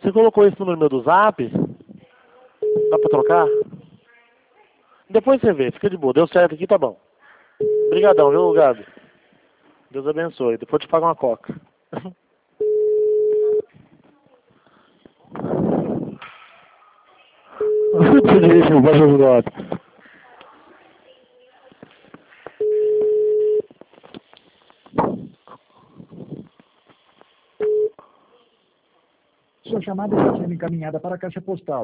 Você colocou esse número meu do Zap? Dá pra trocar? Depois você vê, fica de boa. Deu certo aqui, tá bom. Obrigadão, viu, Gabi? Deus abençoe. Depois eu te pago uma coca. Sua chamada está sendo encaminhada para a caixa postal.